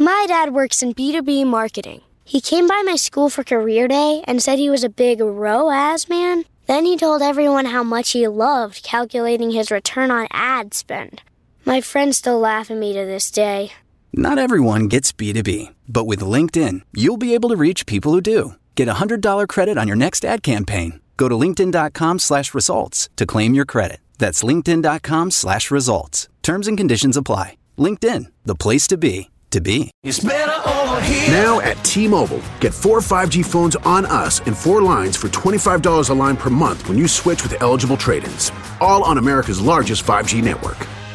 My dad works in B2B marketing. He came by my school for career day and said he was a big ROAS man. Then he told everyone how much he loved calculating his return on ad spend. My friends still laugh at me to this day. Not everyone gets B2B, but with LinkedIn, you'll be able to reach people who do. Get a $100 credit on your next ad campaign. Go to linkedin.com/results to claim your credit. That's linkedin.com/results. Terms and conditions apply. LinkedIn, the place to be, to be. It's better over here. Now at T-Mobile, get 4 5G phones on us and 4 lines for $25 a line per month when you switch with eligible trade-ins. All on America's largest 5G network.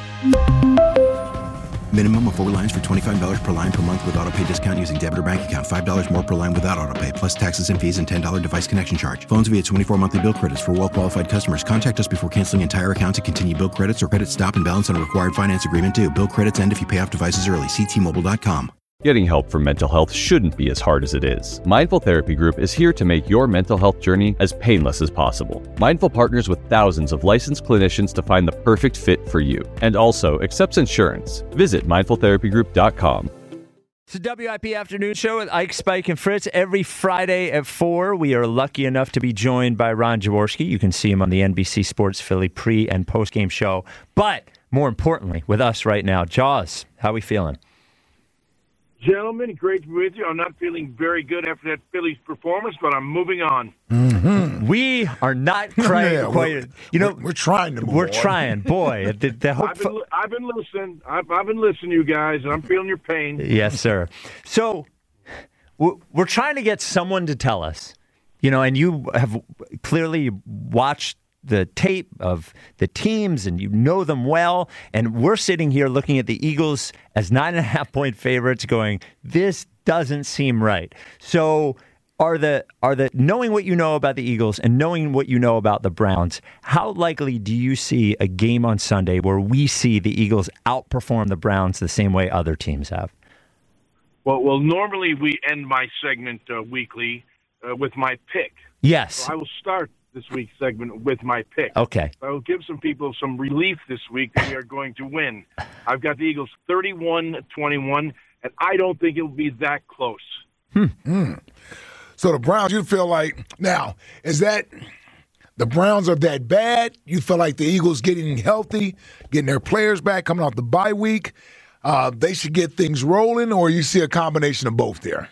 Minimum of 4 lines for $25 per line per month with autopay discount using debit or bank account. $5 more per line without autopay, plus taxes and fees and $10 device connection charge. Phones via 24 monthly bill credits for well-qualified customers. Contact us before canceling entire account to continue bill credits or credit stop and balance on required finance agreement due. Bill credits end if you pay off devices early. See T-Mobile.com. Getting help for mental health shouldn't be as hard as it is. Mindful Therapy Group is here to make your mental health journey as painless as possible. Mindful partners with thousands of licensed clinicians to find the perfect fit for you, and also accepts insurance. Visit mindfultherapygroup.com. It's the WIP Afternoon Show with Ike, Spike, and Fritz. Every Friday at 4, we are lucky enough to be joined by Ron Jaworski. You can see him on the NBC Sports Philly pre- and post-game show. But more importantly, with us right now, Jaws, how are we feeling? Gentlemen, great to be with you. I'm not feeling very good after that Phillies performance, but I'm moving on. Mm-hmm. We are not trying quite. We're trying to move on. We're trying, boy. I've been listening. I've been listening to you guys, and I'm feeling your pain. Yes, sir. So we're trying to get someone to tell us, and you have clearly watched the tape of the teams and you know them well, and we're sitting here looking at the Eagles as 9.5-point favorites going, this doesn't seem right. So are the knowing what you know about the Eagles and knowing what you know about the Browns, how likely do you see a game on Sunday where we see the Eagles outperform the Browns the same way other teams have? Well, normally we end my segment weekly with my pick. Yes. So I will start this week's segment with my pick. Okay. I will give some people some relief this week that we are going to win. I've got the Eagles 31-21, and I don't think it will be that close. So the Browns, you feel like, now, is that the Browns are that bad? You feel like the Eagles getting healthy, getting their players back, coming off the bye week, they should get things rolling, or you see a combination of both there?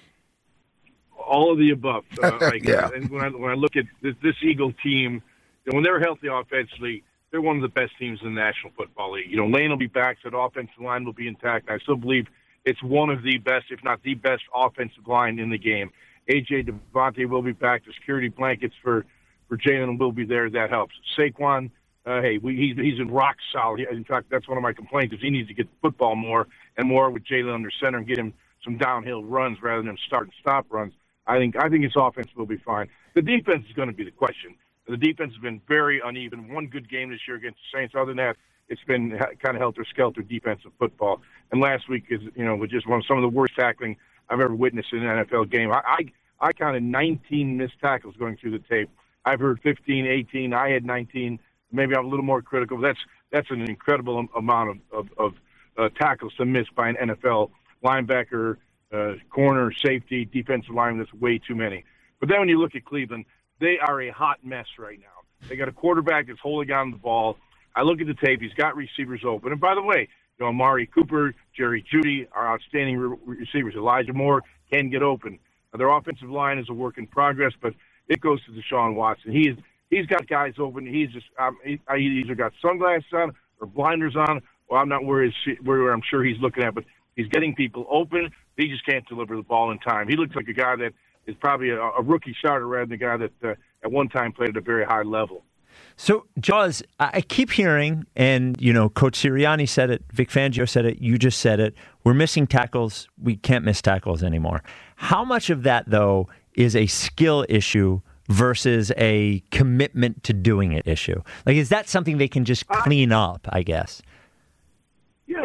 All of the above. Yeah. And when I look at this Eagle team, when they're healthy offensively, they're one of the best teams in the National Football League. Lane will be back, so the offensive line will be intact. I still believe it's one of the best, if not the best, offensive line in the game. A.J. Devontae will be back. The security blankets for Jalen will be there. That helps. Saquon, he's in rock solid. In fact, that's one of my complaints is he needs to get the football more and more with Jalen under center and get him some downhill runs rather than start and stop runs. I think his offense will be fine. The defense is going to be the question. The defense has been very uneven. One good game this year against the Saints. Other than that, it's been kind of helter-skelter defensive football. And last week is, was just some of the worst tackling I've ever witnessed in an NFL game. I counted 19 missed tackles going through the tape. I've heard 15, 18. I had 19. Maybe I'm a little more critical. That's an incredible amount of tackles to miss by an NFL linebacker, corner, safety, defensive line. That's way too many. But then when you look at Cleveland, they are a hot mess right now. They got a quarterback that's holding on to the ball. I look at the tape. He's got receivers open. And by the way, Amari Cooper, Jerry Jeudy are outstanding receivers. Elijah Moore can get open. Their offensive line is a work in progress, but it goes to Deshaun Watson. He's got guys open. He's just he either got sunglasses on or blinders on. Well, I'm not where I'm sure he's looking at, but he's getting people open. He just can't deliver the ball in time. He looks like a guy that is probably a rookie starter rather than a guy that at one time played at a very high level. So, Jaws, I keep hearing, and, Coach Sirianni said it, Vic Fangio said it, you just said it, we're missing tackles. We can't miss tackles anymore. How much of that, though, is a skill issue versus a commitment to doing it issue? Like, is that something they can just clean up, I guess? Yeah,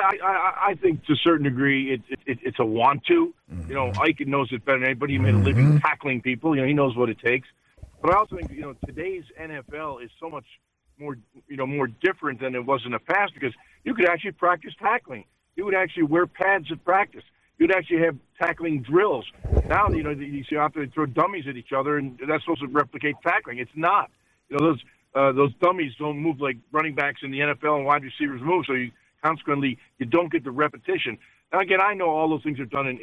I think to a certain degree it's a want to. Ike knows it better than anybody. He made a living tackling people. He knows what it takes. But I also think, today's NFL is so much more, more different than it was in the past because you could actually practice tackling. You would actually wear pads at practice. you'd actually have tackling drills. Now, you see out there, they throw dummies at each other, and that's supposed to replicate tackling. It's not. Those dummies don't move like running backs in the NFL and wide receivers move, so consequently, you don't get the repetition. Now, again, I know all those things are done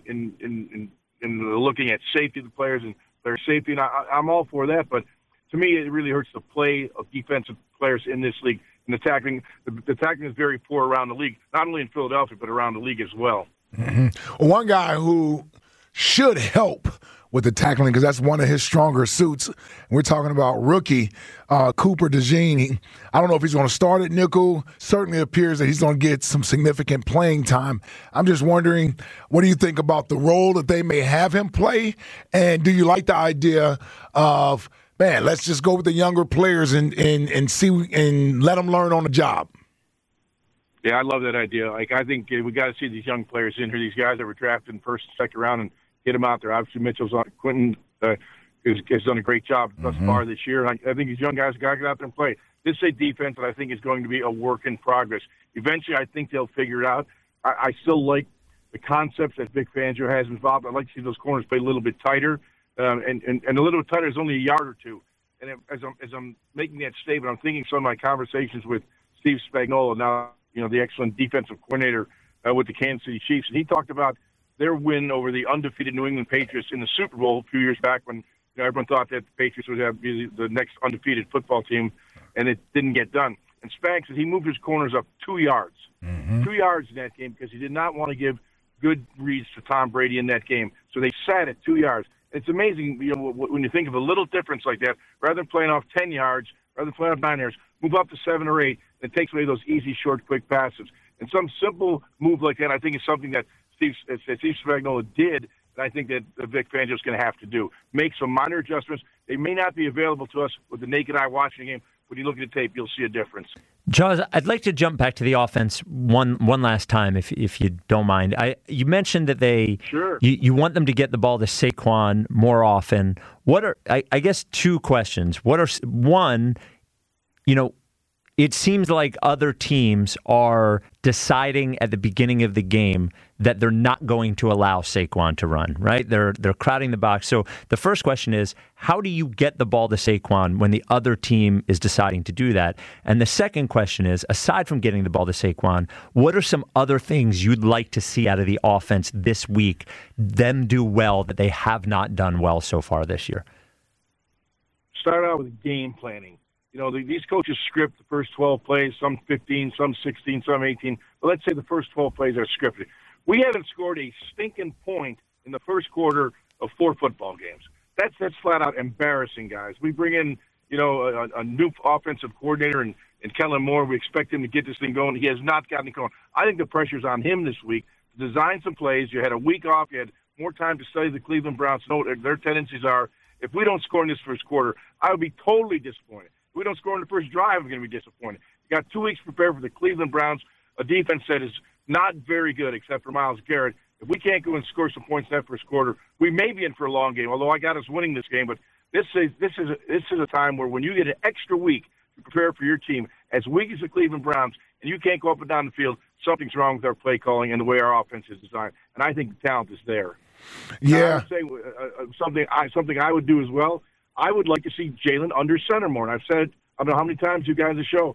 in looking at safety of the players and player safety, and I'm all for that, but to me, it really hurts the play of defensive players in this league. And the tackling is very poor around the league, not only in Philadelphia, but around the league as well. Mm-hmm. Well, one guy who should help with the tackling, because that's one of his stronger suits. We're talking about rookie Cooper DeJean. I don't know if he's going to start at nickel. Certainly appears that he's going to get some significant playing time. I'm just wondering, what do you think about the role that they may have him play? And do you like the idea of, man, let's just go with the younger players and see and let them learn on the job? Yeah, I love that idea. I think we got to see these young players in here, these guys that were drafted in first and second round, and get them out there. Obviously, Quentin has done a great job thus far this year. And I think these young guys got to get out there and play. This is a defense that I think is going to be a work in progress. Eventually, I think they'll figure it out. I still like the concepts that Vic Fangio has involved. I'd like to see those corners play a little bit tighter, and a little bit tighter is only a yard or two. And as I'm making that statement, I'm thinking some of my conversations with Steve Spagnuolo, now the excellent defensive coordinator with the Kansas City Chiefs, and he talked about their win over the undefeated New England Patriots in the Super Bowl a few years back when everyone thought that the Patriots would be the next undefeated football team, and it didn't get done. And Spags said he moved his corners up 2 yards. 2 yards in that game because he did not want to give good reads to Tom Brady in that game. So they sat at 2 yards. It's amazing, when you think of a little difference like that, rather than playing off 10 yards, rather than playing off 9 yards, move up to 7 or 8, and it takes away those easy, short, quick passes. And some simple move like that, I think, is something that Steve Spagnuolo did, and I think that Vic Fangio is going to have to do. Make some minor adjustments. They may not be available to us with the naked eye watching the game. When you look at the tape, you'll see a difference. Jaws, I'd like to jump back to the offense one last time, if you don't mind. You mentioned that you want them to get the ball to Saquon more often. What are I guess 2 questions? One, it seems like other teams are deciding at the beginning of the game that they're not going to allow Saquon to run, right? They're crowding the box. So the first question is, how do you get the ball to Saquon when the other team is deciding to do that? And the second question is, aside from getting the ball to Saquon, what are some other things you'd like to see out of the offense this week, them do well that they have not done well so far this year? Start out with game planning. These coaches script the first 12 plays, some 15, some 16, some 18. But let's say the first 12 plays are scripted. We haven't scored a stinking point in the first quarter of 4 football games. That's flat out embarrassing, guys. We bring in, a new offensive coordinator and Kellen Moore. We expect him to get this thing going. He has not gotten it going. I think the pressure's on him this week to design some plays. You had a week off. You had more time to study the Cleveland Browns, know what their tendencies are. If we don't score in this first quarter, I would be totally disappointed. If we don't score in the first drive, I'm going to be disappointed. You got 2 weeks prepared for the Cleveland Browns, a defense that is not very good except for Myles Garrett. If we can't go and score some points in that first quarter, we may be in for a long game, although I got us winning this game. But this is a time where when you get an extra week to prepare for your team, as weak as the Cleveland Browns, and you can't go up and down the field, something's wrong with our play calling and the way our offense is designed. And I think the talent is there. Yeah. I would say something I would do as well. I would like to see Jalen under center more. And I've said it, I don't know how many times you guys have shown,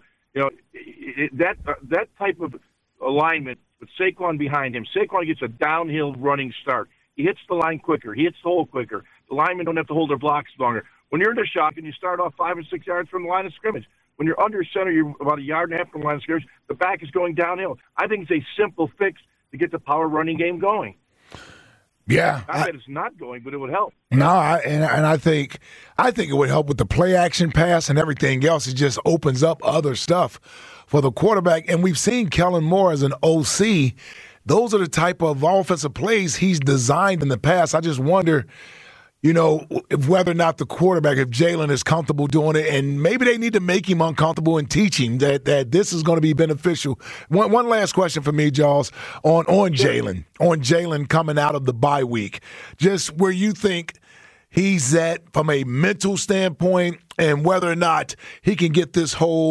that type of alignment with Saquon behind him. Saquon gets a downhill running start. He hits the line quicker. He hits the hole quicker. The linemen don't have to hold their blocks longer. When you're in the shotgun, you start off 5 or 6 yards from the line of scrimmage. When you're under center, you're about 1.5 yards from the line of scrimmage. The back is going downhill. I think it's a simple fix to get the power running game going. Yeah, Not that it's not going, but it would help. No, I think it would help with the play action pass and everything else. It just opens up other stuff for the quarterback. And we've seen Kellen Moore as an OC. Those are the type of offensive plays he's designed in the past. I just wonder, whether or not the quarterback, if Jalen is comfortable doing it, and maybe they need to make him uncomfortable and teach him that this is going to be beneficial. One last question for me, Jaws, on Jalen coming out of the bye week, just where you think he's at from a mental standpoint and whether or not he can get this whole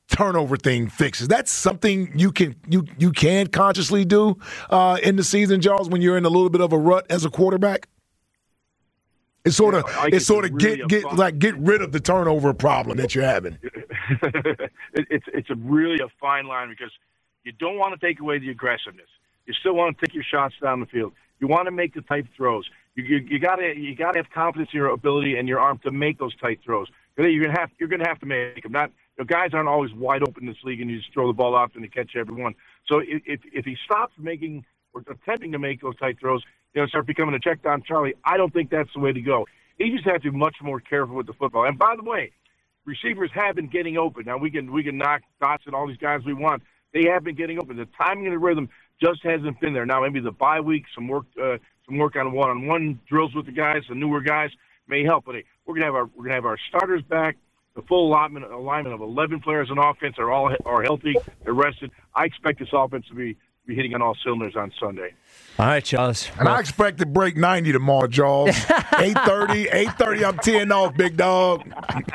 turnover thing fixed. Is that something you can consciously do in the season, Jaws, when you're in a little bit of a rut as a quarterback? It's sort of get rid of the turnover problem that you're having. It's really a fine line because you don't want to take away the aggressiveness. You still want to take your shots down the field. You want to make the tight throws. You gotta have confidence in your ability and your arm to make those tight throws. You're gonna have to make them. Guys aren't always wide open in this league, and you just throw the ball out and you catch everyone. So if he stops making or attempting to make those tight throws, start becoming a check down Charlie. I don't think that's the way to go. He just has to be much more careful with the football. And by the way, receivers have been getting open. Now we can knock Dots and all these guys we want. They have been getting open. The timing and the rhythm just hasn't been there. Now maybe the bye week, some work on one-on-one drills with the guys, the newer guys may help. But hey, we're gonna have our starters back. The full alignment of 11 players on offense are healthy. They're rested. I expect this offense to be hitting on all cylinders on Sunday. All right, Jaws. And I expect to break 90 tomorrow, Jaws. 8:30, I'm teeing off, big dog.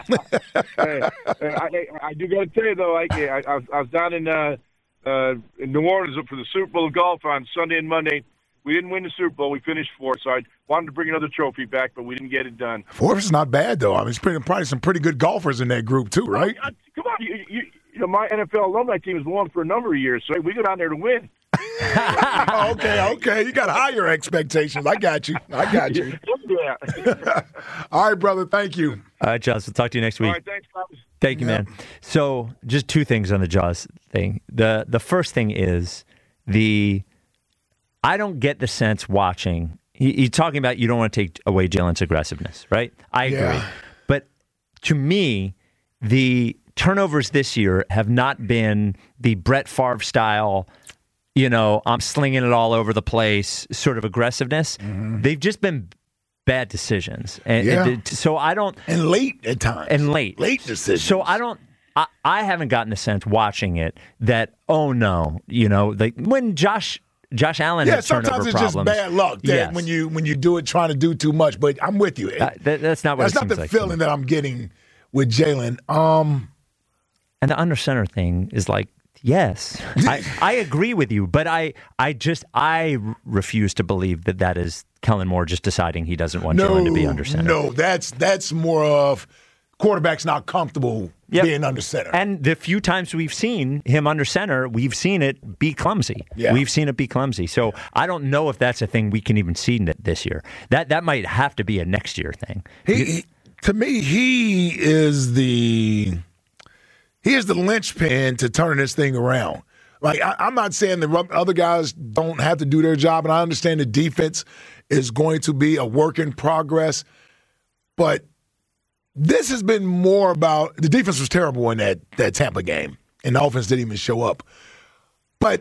I do got to tell you, though, I was down in New Orleans for the Super Bowl of golf on Sunday and Monday. We didn't win the Super Bowl. We finished fourth, so I wanted to bring another trophy back, but we didn't get it done. Fourth is not bad, though. I mean, it's probably some pretty good golfers in that group, too, right? Come on. My NFL alumni team has won for a number of years, so we go down there to win. Okay. You got higher expectations. I got you. Yeah. All right, brother. Thank you. All right, Jaws. We'll talk to you next week. All right, thanks, Bob. Thank you, man. So just two things on the Jaws thing. The first thing is I don't get the sense watching. He's talking about you don't want to take away Jalen's aggressiveness, right? I agree. Yeah. But to me, the turnovers this year have not been the Brett Favre style, I'm slinging it all over the place sort of aggressiveness. Mm-hmm. They've just been bad decisions. So I don't... And late at times. Late decisions. So I haven't gotten the sense watching it that, oh no, when Josh Allen had turnover problems. Sometimes it's just bad luck when you do it trying to do too much. But I'm with you. That's not what it seems like. That's not the feeling that I'm getting with Jalen. And the under center thing is like, yes, I agree with you, but I refuse to believe that is Kellen Moore just deciding he doesn't want Jalen to be under center. No, that's more of quarterback's not comfortable being under center. And the few times we've seen him under center, we've seen it be clumsy. Yeah. We've seen it be clumsy. So I don't know if that's a thing we can even see this year. That might have to be a next year thing. To me, he is the linchpin to turn this thing around. Like, I'm not saying the other guys don't have to do their job, and I understand the defense is going to be a work in progress, but this has been more about – the defense was terrible in that Tampa game, and the offense didn't even show up. But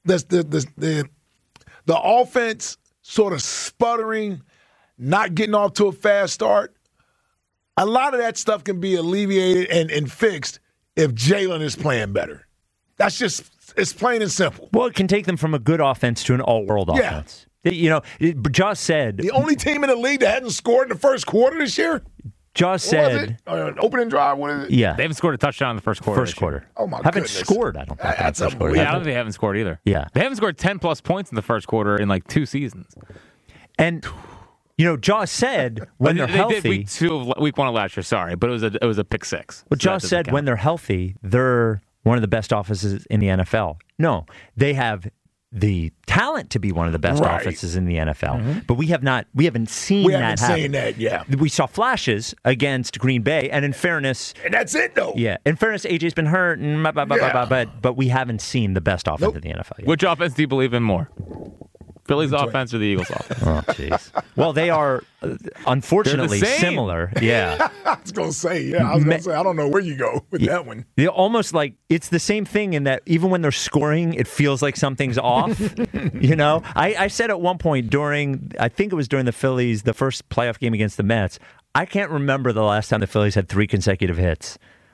the offense sort of sputtering, not getting off to a fast start, a lot of that stuff can be alleviated and fixed if Jalen is playing better. That's just – it's plain and simple. Well, it can take them from a good offense to an all-world offense. Josh said – the only team in the league that hadn't scored in the first quarter this year? Josh said – opening drive, what is it? Yeah. They haven't scored a touchdown in the first quarter. Oh, my haven't goodness. Scored, I don't think. That's unbelievable. Yeah, I don't think they haven't scored either. Yeah. They haven't scored 10-plus points in the first quarter in like 2 seasons. And – Josh said when they're healthy. They did week 1 of last year, sorry, but it was a pick six. Well, Josh said when they're healthy, they're one of the best offenses in the NFL. No, they have the talent to be one of the best offenses in the NFL, but we haven't seen that happen. Seen that, yeah. We saw flashes against Green Bay, and in fairness, and that's it though. Yeah, in fairness, AJ's been hurt, and but we haven't seen the best offense in the NFL yet. Which offense do you believe in more? Philly's offense or the Eagles' offense? Oh, jeez. Well, they are unfortunately similar. Yeah. I was going to say, I don't know where you go with that one. They're almost like it's the same thing in that even when they're scoring, it feels like something's off. I said at one point I think it was during the Phillies, the first playoff game against the Mets, I can't remember the last time the Phillies had 3 consecutive hits.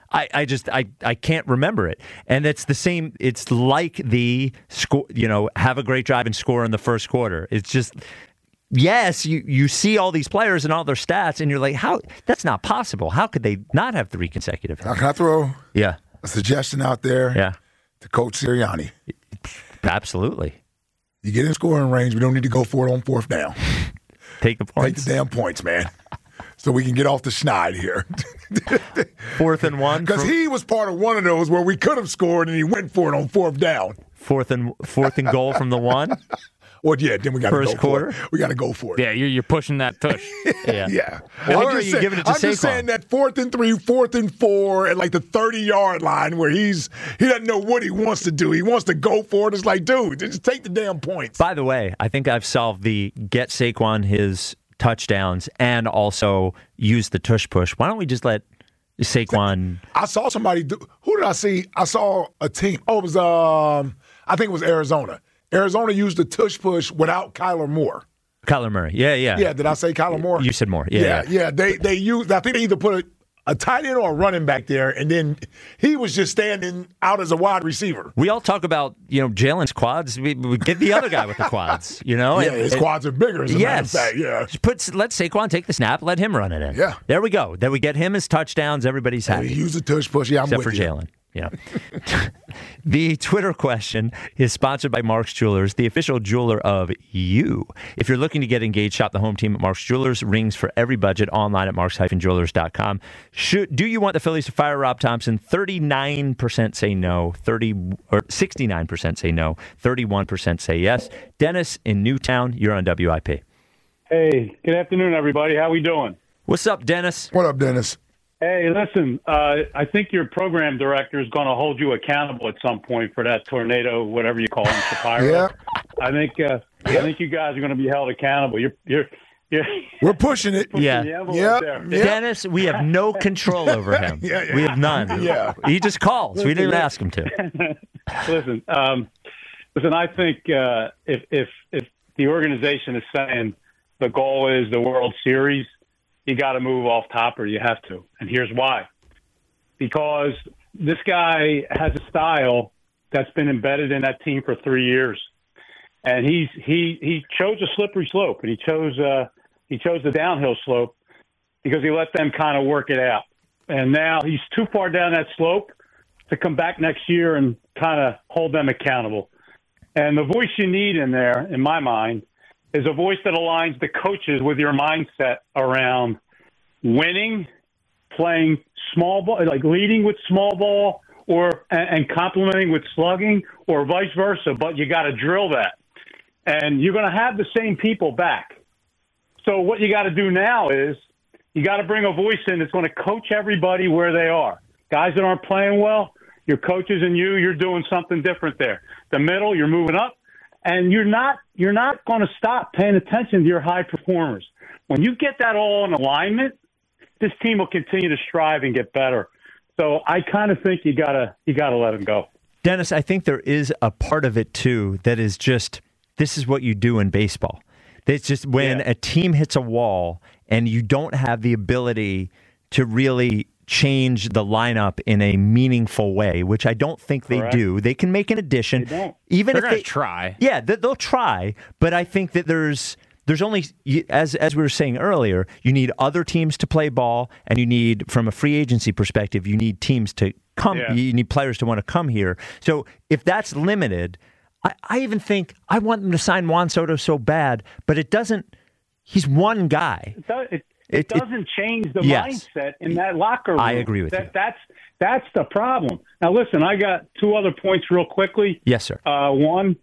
I can't remember it. And it's the same. It's like the score, have a great drive and score in the first quarter. It's just, yes, you see all these players and all their stats and you're like, how? That's not possible. How could they not have 3 consecutive hits? Can I throw? Yeah. a suggestion out there Yeah. to Coach Sirianni. Absolutely. You get in scoring range, we don't need to go for it on fourth down. Take the Take points. the damn points, man. So we can get off the schneid here. 4th and 1. Because he was part of one of those where we could have scored and he went for it on fourth down. Fourth and goal from the 1. Well, yeah, then we got to go First quarter? for it. We got to go for it. Yeah, you're pushing that tush. Yeah. Yeah. Why I'm are just you saying- giving it to I'm just Saquon? saying that 4th and 3, 4th and 4 at like the 30-yard line where he doesn't know what he wants to do. He wants to go for it. It's like, dude, just take the damn points. By the way, I think I've solved the get Saquon his touchdowns and also use the tush push. Why don't we just let Saquon? I saw somebody do. Who did I see? I saw a team. Oh, it was I think it was Arizona. Arizona used the tush push without Kyler Moore. Kyler Murray. Yeah. Yeah, did I say Kyler Moore? You said Moore. Yeah. They used. I think they either put a tight end or a running back there, and then he was just standing out as a wide receiver. We all talk about, Jalen's quads. We get the other guy with the quads, Yeah, his quads are bigger, as a matter of fact. Yeah. Let Saquon take the snap, let him run it in. Yeah. There we go. Then we get him his touchdowns. Everybody's happy. He used the tush push. Yeah, I'm Except with for you. Jalen. The Twitter question is sponsored by Mark's Jewelers, the official jeweler of you. If you're looking to get engaged, shop the home team at Mark's Jewelers. Rings for every budget online at marks-jewelers.com. Do you want the Phillies to fire Rob Thompson? 39% say no. 69% say no. 31% say yes. Dennis in Newtown, you're on WIP. Hey, good afternoon, everybody. How we doing? What's up, Dennis? What up, Dennis? Hey, listen, I think your program director is going to hold you accountable at some point for that tornado, whatever you call him, Shapiro. Yeah. I think you guys are going to be held accountable. You're We're pushing it. pushing Yeah. the envelope Yep. there. Yep. Dennis, we have no control over him. Yeah. We have none. Yeah. He just calls. We didn't even ask him to. Listen, I think if the organization is saying the goal is the World Series, you got to move off Topper. You have to. And here's why. Because this guy has a style that's been embedded in that team for 3 years. And he chose a slippery slope, and he chose the downhill slope because he let them kind of work it out. And now he's too far down that slope to come back next year and kind of hold them accountable. And the voice you need in there, in my mind, is a voice that aligns the coaches with your mindset around winning, playing small ball, like leading with small ball, and complementing with slugging, or vice versa. But you got to drill that, and you're going to have the same people back. So what you got to do now is you got to bring a voice in that's going to coach everybody where they are. Guys that aren't playing well, your coaches and you're doing something different there. The middle, you're moving up. And you're not going to stop paying attention to your high performers. When you get that all in alignment, this team will continue to strive and get better. So I kind of think you gotta let them go. Dennis, I think there is a part of it too that is just this is what you do in baseball. It's just when a team hits a wall and you don't have the ability to really change the lineup in a meaningful way, which I don't think they do. They can make an addition. They don't. Even They're if going they to try. Yeah, they'll try, but I think that there's only, as we were saying earlier, you need other teams to play ball, and you need, from a free agency perspective, you need teams to come. Yeah. You need players to want to come here. So if that's limited, I even think I want them to sign Juan Soto so bad, but it doesn't. He's one guy. It doesn't change the Yes. mindset in that locker room. I agree with you. That's the problem. Now, listen, I got two other points real quickly. Yes, sir. One,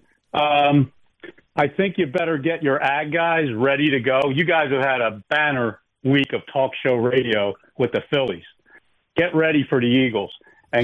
I think you better get your ag guys ready to go. You guys have had a banner week of talk show radio with the Phillies. Get ready for the Eagles, and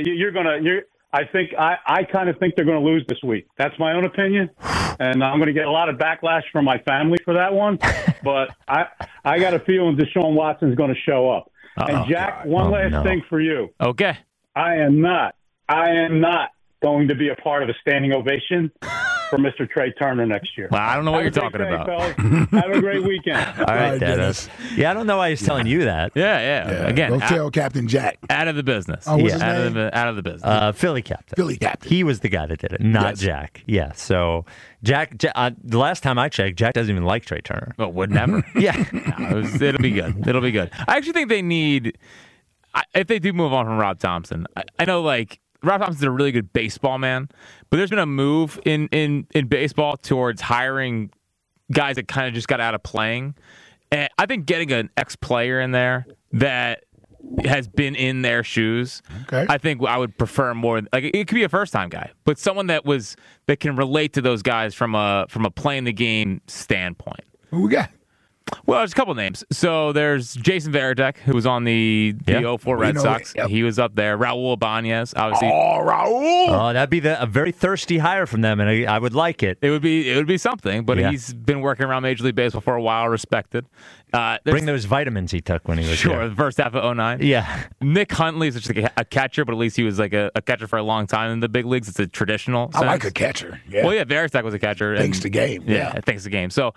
I kind of think they're going to lose this week. That's my own opinion, and I'm going to get a lot of backlash from my family for that one. But I got a feeling Deshaun Watson's going to show up. And Jack, one last thing for you. Okay. I am not going to be a part of a standing ovation for Mr. Trey Turner next year. Well, I don't know what you're Have a talking great day, about. fellas. Have a great weekend. All right, Dennis. Yeah, I don't know why he's telling you that. Yeah. Again, Don't tell Captain Jack. out of the business. Oh, what's his out name? of the business. Philly captain. Philly captain. He was the guy that did it, not Yes. Jack. Yeah. So Jack the last time I checked, Jack doesn't even like Trey Turner. But would never. Yeah. No, it'll be good. It'll be good. I actually think they need. if they do move on from Rob Thompson, I know like Rob Thompson's a really good baseball man, but there's been a move in baseball towards hiring guys that kind of just got out of playing. And I think getting an ex-player in there that has been in their shoes, I think I would prefer more. Like it could be a first-time guy, but someone that can relate to those guys from a playing the game standpoint. Who we got? Well, there's a couple names. So there's Jason Varitek, who was on the 04 Red Sox. Yep. He was up there. Raul Ibanez, obviously. Oh, Raul! Oh, that'd be a very thirsty hire from them, and I would like it. It would be something, but he's been working around Major League Baseball for a while, respected. Bring those vitamins he took when he was there. The first half of 2009. Yeah. Nick Huntley is just like a catcher, but at least he was like a catcher for a long time in the big leagues. It's a traditional sense. I like a catcher. Yeah. Well, yeah, Varitek was a catcher. Thanks to game. Yeah, thanks to game. So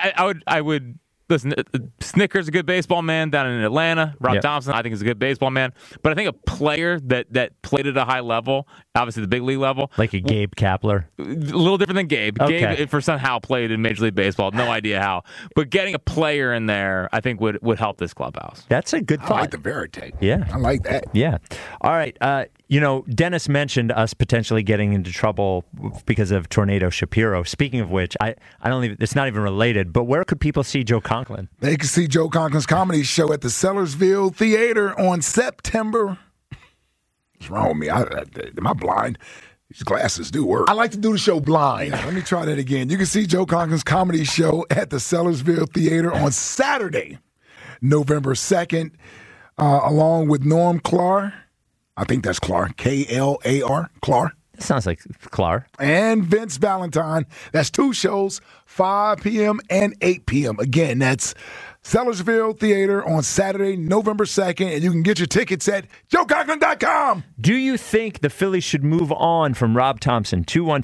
I would listen, Snicker's a good baseball man down in Atlanta. Rob Thompson, I think, is a good baseball man. But I think a player that played at a high level, obviously the big league level. Like a Gabe Kapler. A little different than Gabe. Okay. Gabe, for somehow played in Major League Baseball. No idea how. But getting a player in there, I think, would help this clubhouse. That's a good thought. I like the Varitek. Yeah. I like that. Yeah. All right. Dennis mentioned us potentially getting into trouble because of Tornado Shapiro. Speaking of which, it's not even related, but where could people see Joe Conklin? They can see Joe Conklin's comedy show at the Sellersville Theater on September. What's wrong with me? Am I blind? These glasses do work. I like to do the show blind. Let me try that again. You can see Joe Conklin's comedy show at the Sellersville Theater on Saturday, November 2nd, along with Norm Clark. I think that's Clark, K-L-A-R, Clark. That sounds like Clark. And Vince Valentine. That's 2 shows, 5 p.m. and 8 p.m. Again, that's Sellersville Theater on Saturday, November 2nd, and you can get your tickets at joeconklin.com. Do you think the Phillies should move on from Rob Thompson?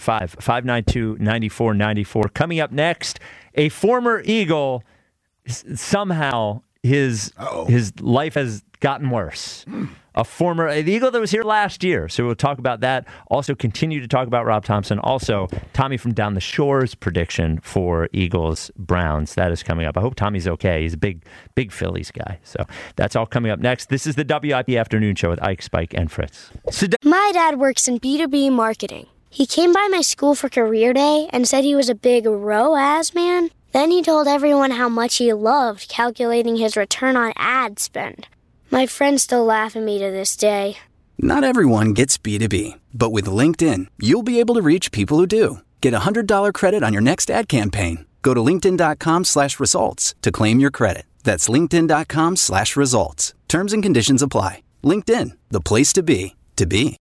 215-592-9494. Coming up next, a former Eagle, somehow his life has gotten worse. The Eagle that was here last year. So we'll talk about that. Also continue to talk about Rob Thompson. Also, Tommy from Down the Shore's prediction for Eagles-Browns. That is coming up. I hope Tommy's okay. He's a big Phillies guy. So that's all coming up next. This is the WIP Afternoon Show with Ike, Spike, and Fritz. My dad works in B2B marketing. He came by my school for career day and said he was a big ROAS man. Then he told everyone how much he loved calculating his return on ad spend. My friends still laugh at me to this day. Not everyone gets B2B, but with LinkedIn, you'll be able to reach people who do. Get a $100 credit on your next ad campaign. Go to linkedin.com/results to claim your credit. That's linkedin.com/results. Terms and conditions apply. LinkedIn, the place to be, to be.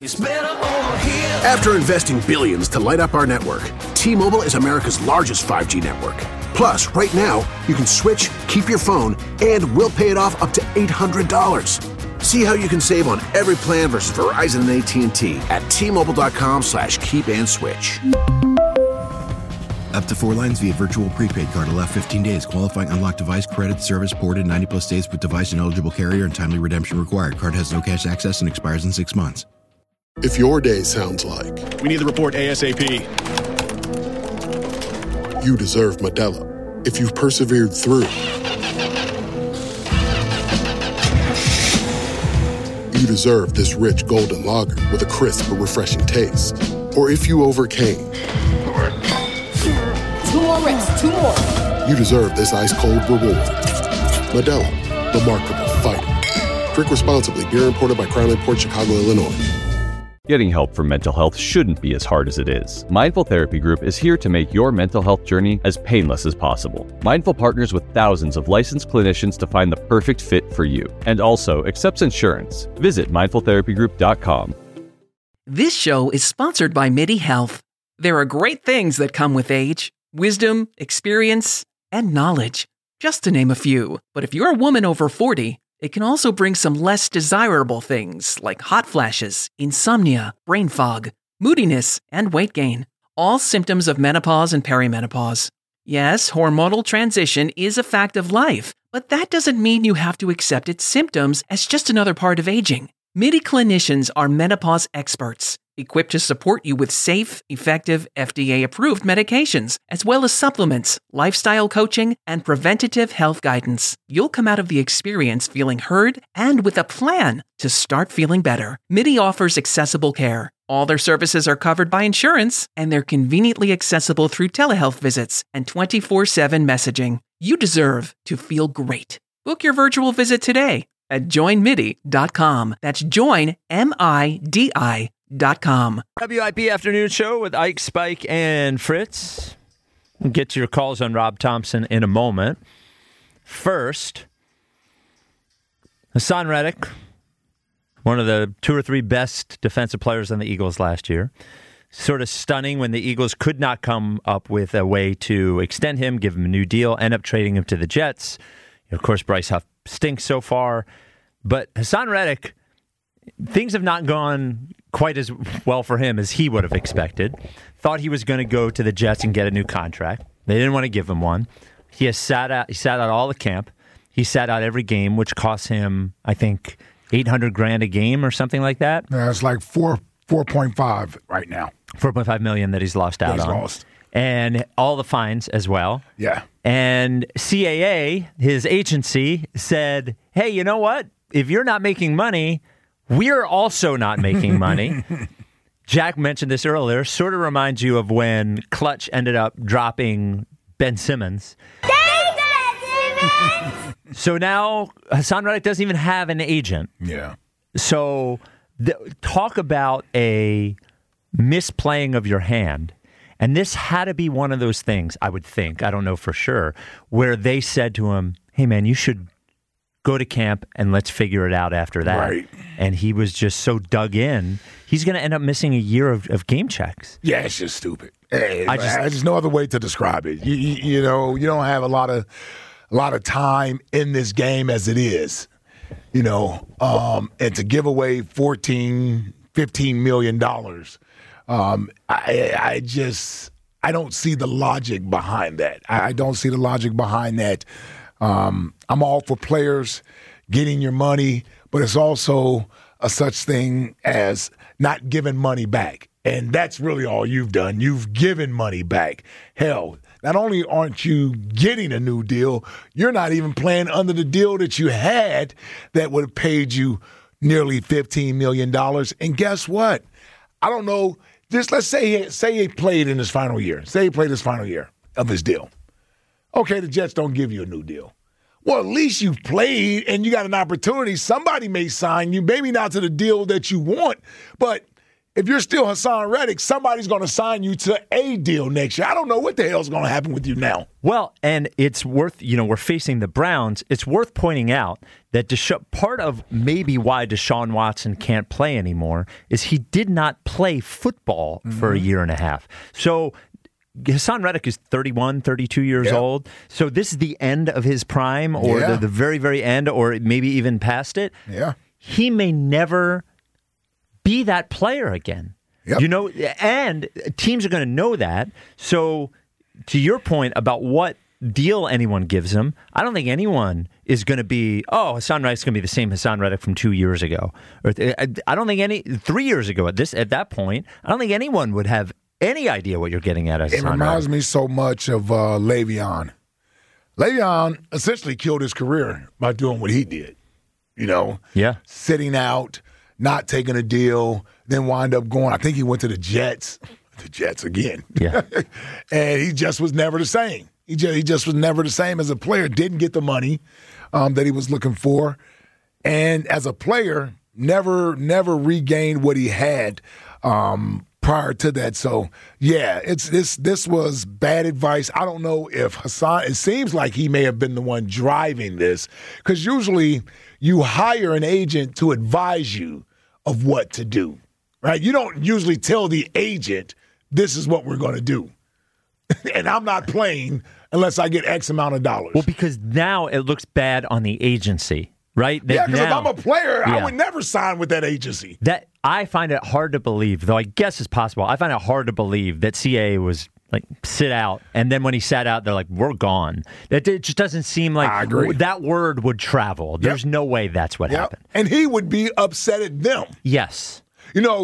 After investing billions to light up our network, T-Mobile is America's largest 5G network. Plus, right now, you can switch, keep your phone, and we'll pay it off up to $800. See how you can save on every plan versus Verizon and AT&T at T-Mobile.com/keep-and-switch. Up to 4 lines via virtual prepaid card. Allow 15 days. Qualifying unlocked device credit service ported 90-plus days with device and eligible carrier and timely redemption required. Card has no cash access and expires in 6 months. If your day sounds like, we need the report ASAP, you deserve Modelo. If you've persevered through, you deserve this rich golden lager with a crisp but refreshing taste. Or if you overcame, 2 more reps, 2 more. You deserve this ice cold reward. Modelo, the Remarkable Fighter. Drink responsibly. Beer imported by Crown Imports, Chicago, Illinois. Getting help for mental health shouldn't be as hard as it is. Mindful Therapy Group is here to make your mental health journey as painless as possible. Mindful partners with thousands of licensed clinicians to find the perfect fit for you, and also accepts insurance. Visit mindfultherapygroup.com. This show is sponsored by MIDI Health. There are great things that come with age: wisdom, experience, and knowledge, just to name a few. But if you're a woman over 40, it can also bring some less desirable things like hot flashes, insomnia, brain fog, moodiness, and weight gain. All symptoms of menopause and perimenopause. Yes, hormonal transition is a fact of life, but that doesn't mean you have to accept its symptoms as just another part of aging. MIDI clinicians are menopause experts, equipped to support you with safe, effective, FDA-approved medications, as well as supplements, lifestyle coaching, and preventative health guidance. You'll come out of the experience feeling heard and with a plan to start feeling better. MIDI offers accessible care. All their services are covered by insurance, and they're conveniently accessible through telehealth visits and 24/7 messaging. You deserve to feel great. Book your virtual visit today at joinmidi.com. That's joinmidi.com. WIP Afternoon Show with Ike, Spike, and Fritz. We'll get to your calls on Rob Thompson in a moment. First, Hassan Reddick, one of the 2 or 3 best defensive players on the Eagles last year. Sort of stunning when the Eagles could not come up with a way to extend him, give him a new deal, end up trading him to the Jets. Of course, Bryce Huff stinks so far. But Hassan Reddick, things have not gone quite as well for him as he would have expected. Thought he was going to go to the Jets and get a new contract. They didn't want to give him one. He has sat out all the camp. He sat out every game, which cost him, I think, $800,000 a game or something like that. Yeah, it's like 4.5 right now. $4.5 million that he's lost out on. Lost. And all the fines as well. Yeah. And CAA, his agency, said, hey, you know what? If you're not making money, we're also not making money. Jack mentioned this earlier. Sort of reminds you of when Clutch ended up dropping Ben Simmons. So now Hassan Reddick doesn't even have an agent. Yeah. So talk about a misplaying of your hand. And this had to be one of those things, I would think, I don't know for sure, where they said to him, hey, man, you should go to camp and let's figure it out after that. Right. And he was just so dug in, he's going to end up missing a year of game checks. Yeah, it's just stupid. There's no other way to describe it. You know, you don't have a lot of time in this game as it is, you know, and to give away $14, $15 million. I don't see the logic behind that. I don't see the logic behind that. I'm all for players getting your money, but it's also a such thing as not giving money back. And that's really all you've done. You've given money back. Hell, not only aren't you getting a new deal, you're not even playing under the deal that you had that would have paid you nearly $15 million. And guess what? I don't know. Just let's say he played in his final year. Say he played his final year of his deal. Okay, the Jets don't give you a new deal. Well, at least you've played and you got an opportunity. Somebody may sign you, maybe not to the deal that you want, but if you're still Hassan Reddick, somebody's going to sign you to a deal next year. I don't know what the hell's going to happen with you now. Well, and it's worth, we're facing the Browns. It's worth pointing out that part of maybe why Deshaun Watson can't play anymore is he did not play football for a year and a half. So Hassan Reddick is 31, 32 years old. So this is the end of his prime or the very, very end or maybe even past it. Yeah. He may never be that player again. Yep. And teams are going to know that. So to your point about what deal anyone gives him, I don't think anyone is going to be, Hassan Reddick's going to be the same Hassan Reddick from 2 years ago. Or I don't think 3 years ago at that point, I don't think anyone would have any idea what you're getting at. It reminds me so much of Le'Veon. Le'Veon essentially killed his career by doing what he did. Sitting out, not taking a deal, then wind up going. I think he went to the Jets. The Jets again. Yeah. And he just was never the same. He just was never the same as a player. Didn't get the money that he was looking for. And as a player, never regained what he had prior to that. So, yeah, this was bad advice. I don't know if Hassan, it seems like he may have been the one driving this, because usually you hire an agent to advise you of what to do, right? You don't usually tell the agent, this is what we're going to do. And I'm not playing unless I get X amount of dollars. Well, because now it looks bad on the agency, right? Because if I'm a player, I would never sign with that agency. That I find it hard to believe, though I guess it's possible. I find it hard to believe that CAA was like, sit out, and then when he sat out, they're like, we're gone. It just doesn't seem like that word would travel. There's no way that's what happened. And he would be upset at them. Yes.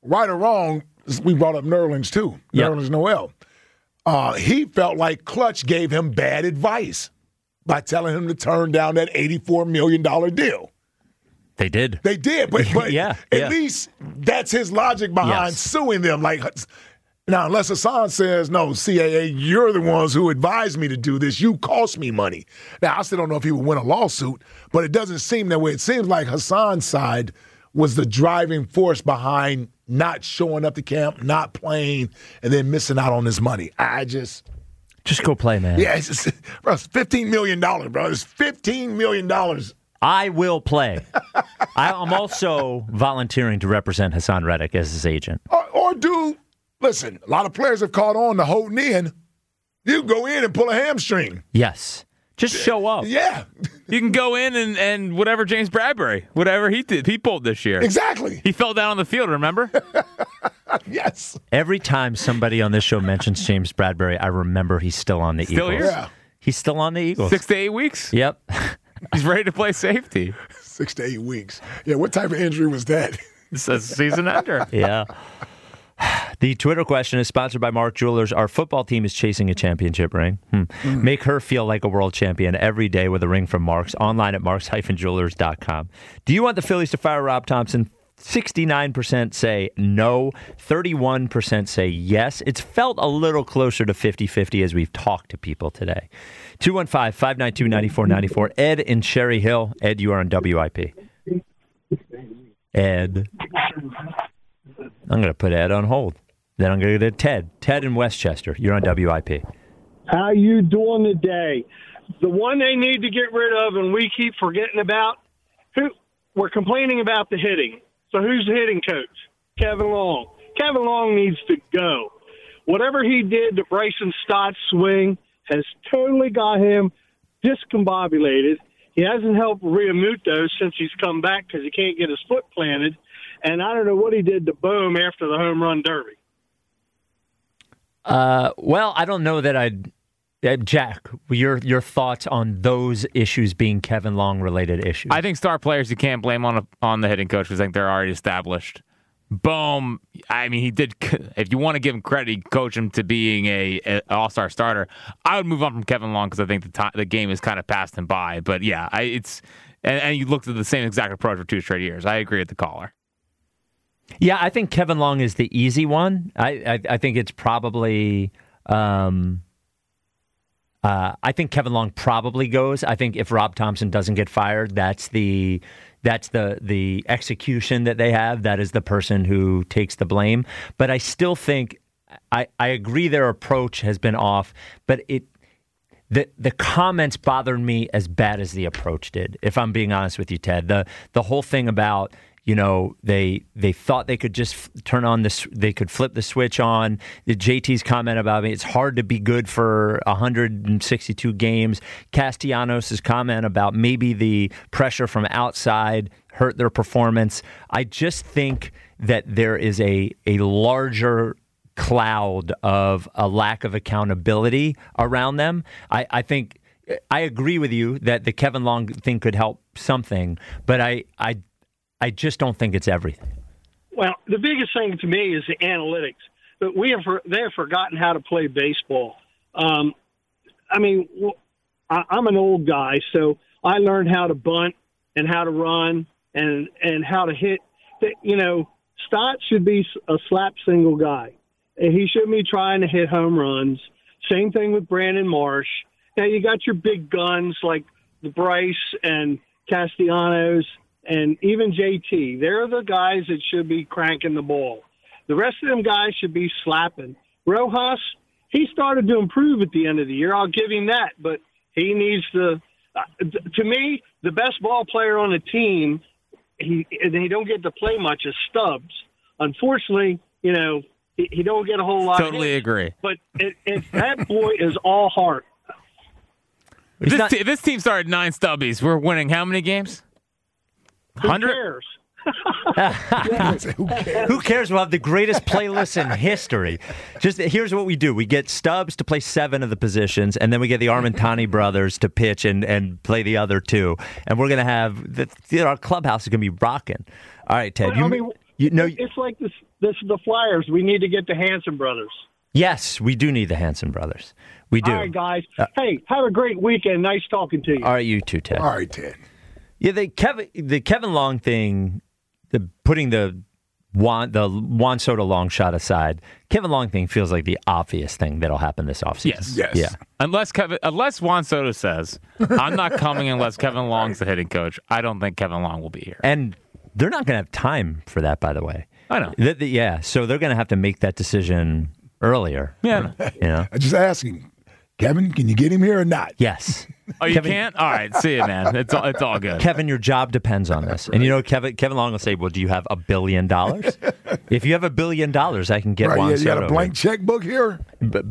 right or wrong, we brought up Nerlens too. Yep. Nerlens Noel. He felt like Clutch gave him bad advice by telling him to turn down that $84 million deal. They did. They did, but yeah, at least that's his logic behind suing them. Like, now, unless Hassan says, no, CAA, you're the ones who advised me to do this. You cost me money. Now, I still don't know if he would win a lawsuit, but it doesn't seem that way. It seems like Hassan's side was the driving force behind not showing up to camp, not playing, and then missing out on his money. Just go play, man. Yeah, it's $15 million, bro. It's $15 million. I will play. I'm also volunteering to represent Hassan Reddick as his agent. Or do, listen, a lot of players have caught on to holding in. You go in and pull a hamstring. Yes. Just show up. Yeah. You can go in and whatever James Bradbury, whatever he did, he pulled this year. Exactly. He fell down on the field, remember? Yes. Every time somebody on this show mentions James Bradbury, I remember he's still on the Eagles. Here? Yeah. He's still on the Eagles. 6 to 8 weeks? Yep. He's ready to play safety. 6 to 8 weeks. Yeah, what type of injury was that? It's a season ender. Yeah. The Twitter question is sponsored by Mark Jewelers. Our football team is chasing a championship ring. Make her feel like a world champion every day with a ring from Mark's. Online at marks-jewelers.com. Do you want the Phillies to fire Rob Thompson? 69% say no. 31% say yes. It's felt a little closer to 50-50 as we've talked to people today. 215-592-9494. Ed in Cherry Hill. Ed, you are on WIP. Ed. I'm going to put Ed on hold. Then I'm going to go to Ted. Ted in Westchester. You're on WIP. How you doing today? The one they need to get rid of and we keep forgetting about, we're complaining about the hitting. So who's the hitting coach? Kevin Long. Kevin Long needs to go. Whatever he did to Bryson Stott's swing has totally got him discombobulated. He hasn't helped Realmuto since he's come back because he can't get his foot planted. And I don't know what he did to Bohm after the home run derby. Well, I don't know that I'd... Jack, your thoughts on those issues being Kevin Long-related issues? I think star players you can't blame on the hitting coach because I think they're already established. Bohm, I mean, he did. If you want to give him credit, he coached him to being a all-star starter. I would move on from Kevin Long because I think the game has kind of passed him by. But yeah, and you looked at the same exact approach for 2 straight years. I agree with the caller. Yeah, I think Kevin Long is the easy one. I think it's probably. I think Kevin Long probably goes. I think if Rob Thompson doesn't get fired, that's the execution that they have. That is the person who takes the blame. But I still think I agree their approach has been off. But the comments bothered me as bad as the approach did. If I'm being honest with you, Ted, the whole thing about. They thought they could just turn on this. They could flip the switch on. The JT's comment about it's hard to be good for 162 games. Castellanos' comment about maybe the pressure from outside hurt their performance. I just think that there is a larger cloud of a lack of accountability around them. I think I agree with you that the Kevin Long thing could help something, but I just don't think it's everything. Well, the biggest thing to me is the analytics. But they have forgotten how to play baseball. I'm an old guy, so I learned how to bunt and how to run and how to hit. Stott should be a slap single guy. He shouldn't be trying to hit home runs. Same thing with Brandon Marsh. Now, you got your big guns like Bryce and Castellanos and even JT. They're the guys that should be cranking the ball. The rest of them guys should be slapping. Rojas, he started to improve at the end of the year. I'll give him that, but he needs to me, the best ball player on the team, he don't get to play much, is Stubbs. Unfortunately, he don't get a whole lot. Totally agree. But that boy is all heart. If this team started 9 stubbies, we're winning how many games? 100? Who cares? Who cares? We'll have the greatest playlist in history. Just here's what we do. We get Stubbs to play 7 of the positions, and then we get the Armentani brothers to pitch and play the other 2. And we're going to have our clubhouse is going to be rocking. All right, Ted. It's like the Flyers. We need to get the Hanson brothers. Yes, we do need the Hanson brothers. We do. All right, guys. Hey, have a great weekend. Nice talking to you. All right, you too, Ted. All right, Ted. Yeah, the Kevin Long thing, putting the Juan Soto long shot aside, Kevin Long thing feels like the obvious thing that'll happen this offseason. Yes. Yeah. Unless Juan Soto says, I'm not coming unless Kevin Long's the hitting coach, I don't think Kevin Long will be here. And they're not going to have time for that, by the way. I know. Yeah, so they're going to have to make that decision earlier. Yeah. You know? I'm just asking, Kevin, can you get him here or not? Yes. Oh, you Kevin, can't? All right, see you, man. It's all good. Kevin, your job depends on this. And you know, Kevin Long will say, well, do you have $1 billion? If you have $1 billion, I can get Juan Soto. You got a blank checkbook here? But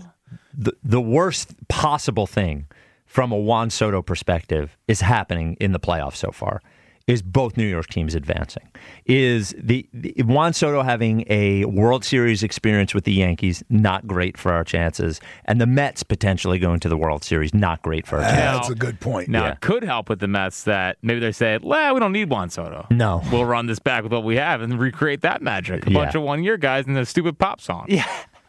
the worst possible thing from a Juan Soto perspective is happening in the playoffs so far. Is both New York teams advancing? Is the Juan Soto having a World Series experience with the Yankees not great for our chances, and the Mets potentially going to the World Series not great for our chances? That's a good point. Now, it could help with the Mets that maybe they say, well, we don't need Juan Soto. No. We'll run this back with what we have and recreate that magic. A bunch of one-year guys in a stupid pop song. Yeah.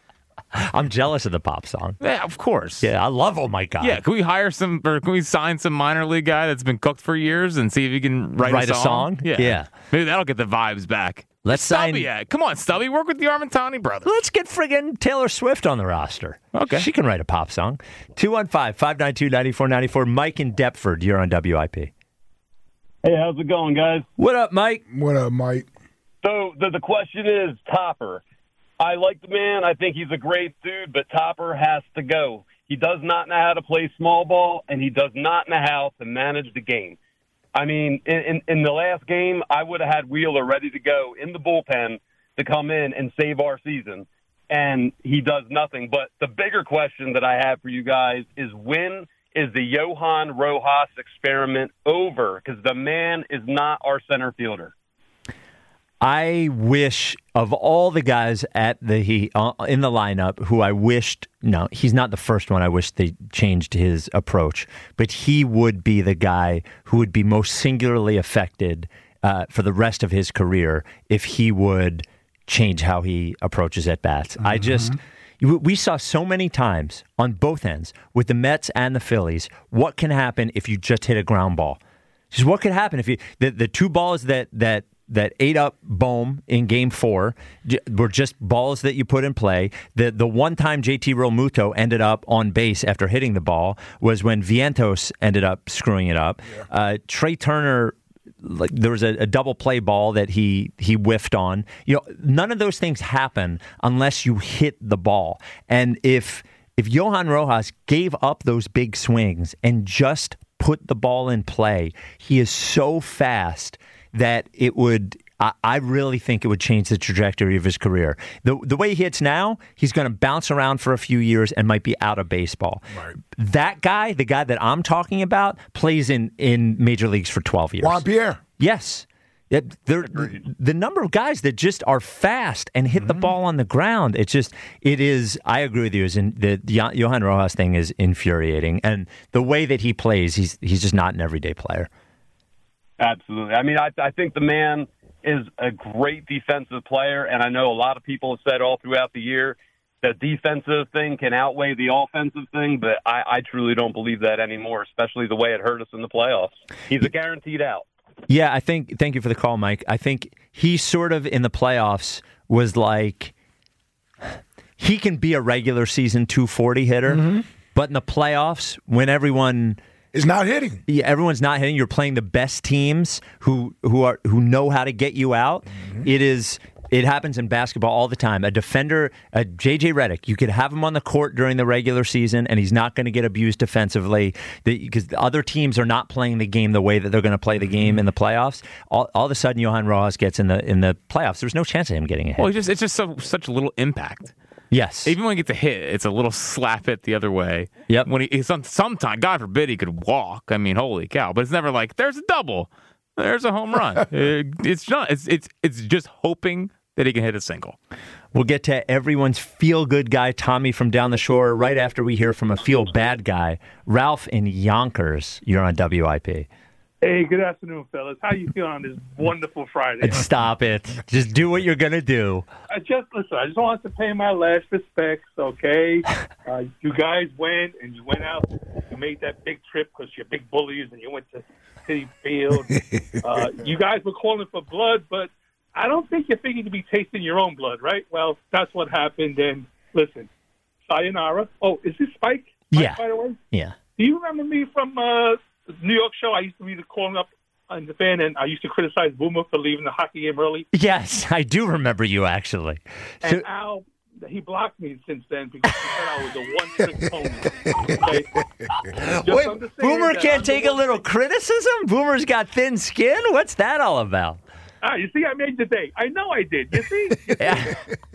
I'm jealous of the pop song. Yeah, of course. Yeah, I love Oh My God. Yeah, can we sign some minor league guy that's been cooked for years and see if he can write a song? Yeah. Maybe that'll get the vibes back. Let's sign. Stubby at? Come on, Stubby, work with the Armentani brothers. Let's get friggin' Taylor Swift on the roster. Okay. She can write a pop song. 215-592-9494. Mike in Deptford, you're on WIP. Hey, how's it going, guys? What up, Mike? What up, Mike? So the question is Topper. I like the man. I think he's a great dude, but Topper has to go. He does not know how to play small ball, and he does not know how to manage the game. I mean, in the last game, I would have had Wheeler ready to go in the bullpen to come in and save our season, and he does nothing. But the bigger question that I have for you guys is, when is the Johan Rojas experiment over? Because the man is not our center fielder. I wish, of all the guys at the in the lineup who I wished, no, he's not the first one I wish they changed his approach, but he would be the guy who would be most singularly affected for the rest of his career if he would change how he approaches at-bats. Mm-hmm. We saw so many times on both ends with the Mets and the Phillies, what can happen if you just hit a ground ball? Just what could happen if you the two balls that ate up Bohm in Game 4 were just balls that you put in play. The one time JT Realmuto ended up on base after hitting the ball was when Vientos ended up screwing it up. Yeah. Trey Turner, there was a double play ball that he whiffed on. None of those things happen unless you hit the ball. And if Johan Rojas gave up those big swings and just put the ball in play, he is so fast that it would, I really think it would change the trajectory of his career. The way he hits now, he's going to bounce around for a few years and might be out of baseball. Right. That guy, the guy that I'm talking about, plays in major leagues for 12 years. Juan Pierre. Yes. The number of guys that just are fast and hit the ball on the ground, it is, I agree with you, the Johan Rojas thing is infuriating. And the way that he plays, he's just not an everyday player. Absolutely. I mean, I think the man is a great defensive player, and I know a lot of people have said all throughout the year that defensive thing can outweigh the offensive thing, but I truly don't believe that anymore, especially the way it hurt us in the playoffs. He's a guaranteed out. Yeah, thank you for the call, Mike. I think he sort of in the playoffs was like, he can be a regular season 240 hitter, but in the playoffs, when everyone is not hitting. Yeah, everyone's not hitting. You're playing the best teams who know how to get you out. It happens in basketball all the time. A defender, J.J. Redick, you could have him on the court during the regular season, and he's not going to get abused defensively because the other teams are not playing the game the way that they're going to play the game in the playoffs. All of a sudden, Johan Rojas gets in the playoffs. There's no chance of him getting a hit. Well, it's just such a little impact. Yes. Even when he gets a hit, it's a little slap hit the other way. Yep. When sometimes, God forbid, he could walk. I mean, holy cow! But it's never like there's a double, there's a home run. It's not. It's just hoping that he can hit a single. We'll get to everyone's feel-good guy, Tommy from down the shore, right after we hear from a feel-bad guy, Ralph in Yonkers. You're on WIP. Hey, good afternoon, fellas. How you feeling on this wonderful Friday? Stop it. Just do what you're going to do. I just wanted to pay my last respects, okay? You guys went out. You made that big trip because you're big bullies, and you went to Citi Field. You guys were calling for blood, but I don't think you figured to be tasting your own blood, right? Well, that's what happened, and listen, sayonara. Oh, is this Spike? Yeah. By the way? Yeah. Do you remember me from the New York show? I used to be calling up on the fan, and I used to criticize Boomer for leaving the hockey game early. Yes, I do remember you, actually. And Al, he blocked me since then because he said I was a one-trick pony. Okay? Wait, Boomer can't take a little criticism? Boomer's got thin skin? What's that all about? You see, I made the day. I know I did. You see? Yeah.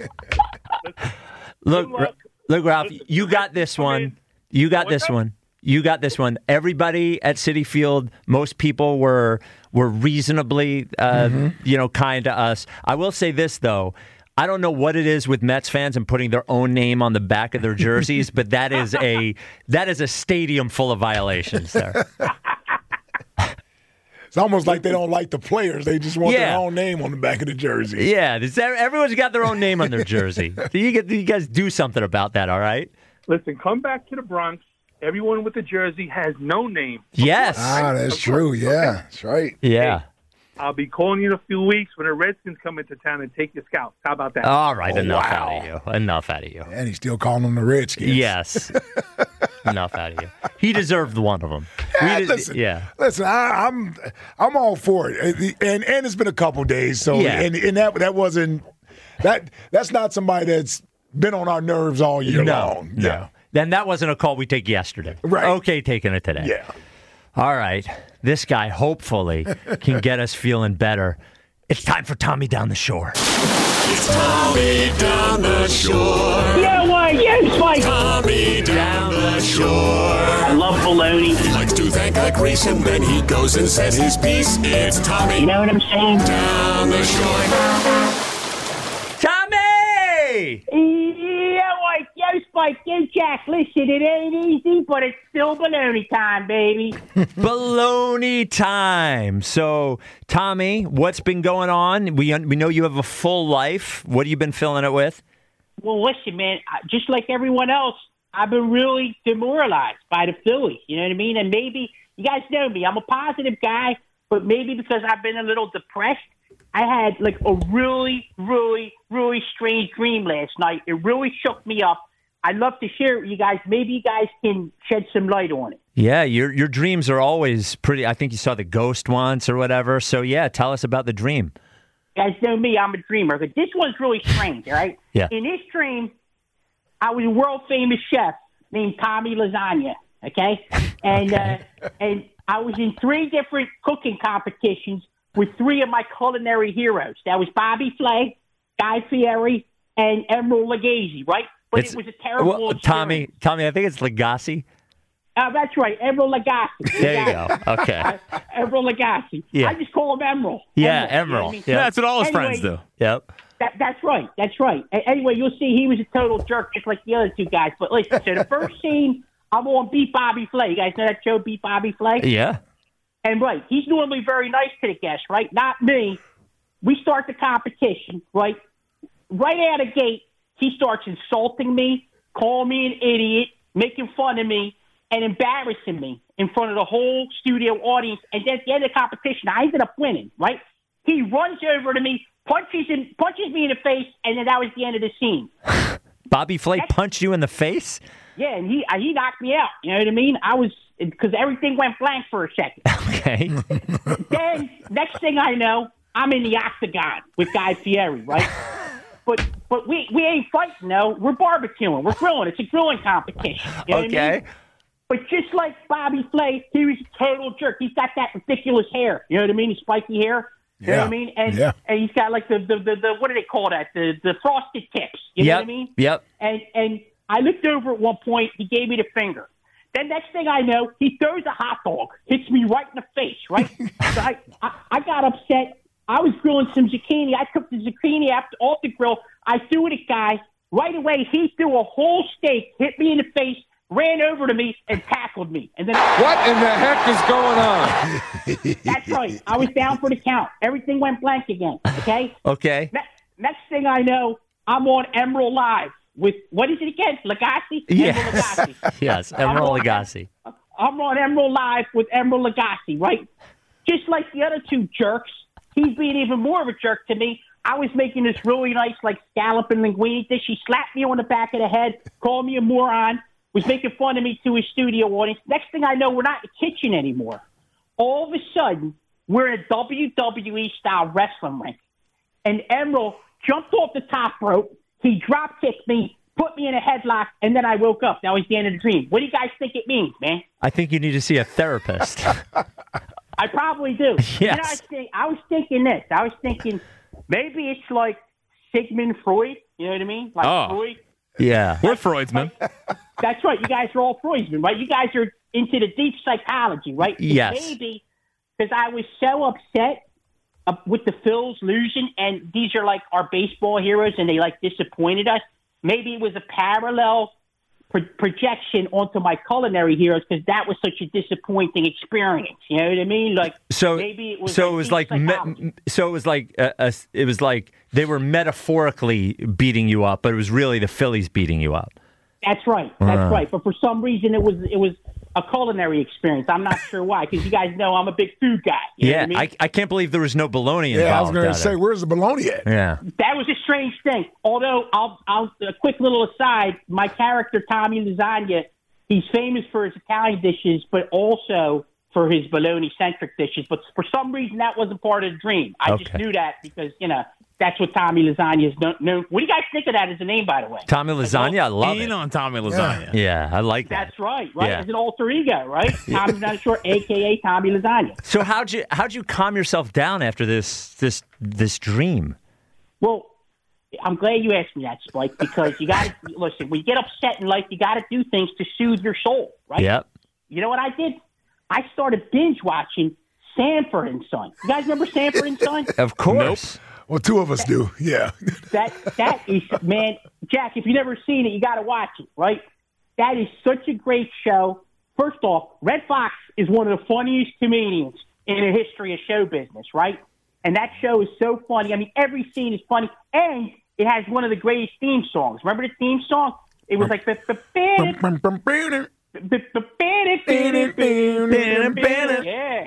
Look, Ralph, you got this one. You got this one. You got this one. Everybody at Citi Field, most people were reasonably, kind to us. I will say this though. I don't know what it is with Mets fans and putting their own name on the back of their jerseys, but that is a stadium full of violations there. It's almost like they don't like the players. They just want their own name on the back of the jersey. Yeah, everyone's got their own name on their jersey. You guys do something about that, all right? Listen, come back to the Bronx. Everyone with the jersey has no name. Yes. That's true. Yeah, that's right. Yeah. Hey, I'll be calling you in a few weeks when the Redskins come into town and take your scouts. How about that? All right, enough out of you. Enough out of you. And he's still calling them the Redskins. Yes. Enough out of you. He deserved one of them. Listen, I'm all for it, and it's been a couple days, so and that wasn't that's not somebody that's been on our nerves all year long. No. Then that wasn't a call we take yesterday. Right. Okay, taking it today. Yeah. All right. This guy hopefully can get us feeling better. It's time for Tommy Down the Shore. It's Tommy Down the Shore. Yeah, why? Yes, Mike. Tommy Down the Shore. I love baloney. He likes to thank a Grease and then he goes and says his piece. It's Tommy. You know what I'm saying? Down the Shore. Tommy! Yeah, Mike. Yo, Spike. Yo, Jack. Listen, it ain't easy, but it's still baloney time, baby. Baloney time. So, Tommy, what's been going on? We know you have a full life. What have you been filling it with? Well, listen, man, just like everyone else, I've been really demoralized by the Phillies. You know what I mean? And maybe, you guys know me, I'm a positive guy, but maybe because I've been a little depressed, I had like a really, really, really strange dream last night. It really shook me up. I'd love to share it with you guys. Maybe you guys can shed some light on it. Yeah, your dreams are always pretty. I think you saw the ghost once or whatever. So, yeah, tell us about the dream. You guys know me. I'm a dreamer. But this one's really strange, all right? Yeah. In this dream, I was a world-famous chef named Tommy Lasagna, okay? And and I was in 3 different cooking competitions with 3 of my culinary heroes. That was Bobby Flay, Guy Fieri, and Emeril Lagasse, right? But it was a terrible experience. Tommy, I think it's Lagasse. That's right, Emeril Lagasse. There you go. Okay. Emeril Lagasse. Yeah. I just call him Emeril. Yeah, Emeril. You know Emeril. what I mean? Yeah. That's what all his friends do. Yep. That's right. That's right. Anyway, you'll see he was a total jerk just like the other 2 guys. But listen, so the first scene, I'm on Beat Bobby Flay. You guys know that show, Beat Bobby Flay? Yeah. And right, he's normally very nice to the guests, right? Not me. We start the competition, right? Right out of the gate, he starts insulting me, calling me an idiot, making fun of me, and embarrassing me in front of the whole studio audience. And then at the end of the competition, I ended up winning, right? He runs over to me, punches me in the face, and then that was the end of the scene. Bobby Flay punched you in the face? Yeah, and he knocked me out. You know what I mean? Because everything went blank for a second. Okay. Then, next thing I know, I'm in the octagon with Guy Fieri, right? But we ain't fighting, no. We're barbecuing. We're grilling. It's a grilling competition. You know what I mean? But just like Bobby Flay, he was a total jerk. He's got that ridiculous hair. You know what I mean? His spiky hair. You know what I mean? And he's got like the what do they call that? The frosted tips. You know what I mean? Yep. And I looked over at one point. He gave me the finger. Then next thing I know, he throws a hot dog, hits me right in the face, right? So I got upset. I was grilling some zucchini. I took the zucchini off the grill. I threw it at Guy. Right away, he threw a whole steak, hit me in the face, ran over to me and tackled me. And then what in the heck is going on? That's right. I was down for the count. Everything went blank again. Okay? Okay. Next thing I know, I'm on Emerald Live with, what is it again? Lagasse? Yes. Emerald Lagasse. Yes, Emerald Lagasse. I'm on Emerald Live with Emerald Lagasse, right? Just like the other two jerks, he's being even more of a jerk to me. I was making this really nice, like, scallop and linguine dish. He slapped me on the back of the head, called me a moron, was making fun of me to his studio audience. Next thing I know, we're not in the kitchen anymore. All of a sudden, we're in a WWE-style wrestling ring. And Emerald jumped off the top rope. He drop-kicked me, put me in a headlock, and then I woke up. That was the end of the dream. What do you guys think it means, man? I think you need to see a therapist. I probably do. Yes. You know, I was thinking this. I was thinking maybe it's like Sigmund Freud. You know what I mean? Like Freud. Yeah. We're Freudsmen. That's right. You guys are all Freudsmen, right? You guys are into the deep psychology, right? Yes. Maybe because I was so upset with the Phils losing, and these are like our baseball heroes, and they like disappointed us. Maybe it was a parallel projection onto my culinary heroes because that was such a disappointing experience. You know what I mean? Like, so maybe it was. So it was like. It was like they were metaphorically beating you up, but it was really the Phillies beating you up. That's right. That's right. But for some reason, it was a culinary experience. I'm not sure why, because you guys know I'm a big food guy. You know what I mean? I can't believe there was no bologna involved. Yeah, I was going to say, where's the bologna at? Yeah. That was a strange thing. Although, I'll a quick little aside, my character, Tommy Lasagna, he's famous for his Italian dishes, but also for his bologna-centric dishes. But for some reason, that wasn't part of the dream. I just knew that because, that's what Tommy Lasagna is known. What do you guys think of that as a name, by the way? Tommy Lasagna, I love it. on Tommy Lasagna. Yeah, I like that. That's right. Right, Yeah. as an alter ego, right? Tommy Lasagna Short, a.k.a. Tommy Lasagna. So how'd you calm yourself down after this dream? Well, I'm glad you asked me that, Spike, because you got to listen. When you get upset in life, you got to do things to soothe your soul, right? Yep. You know what I did? I started binge watching Sanford and Son. You guys remember Sanford and Son? Of course. Nope. Well, two of us do. Yeah. That is, man, Jack, if you've never seen it, you got to watch it, right? That is such a great show. First off, Red Fox is one of the funniest comedians in the history of show business, right? And that show is so funny. I mean, every scene is funny, and it has one of the greatest theme songs. Remember the theme song? It was like yeah.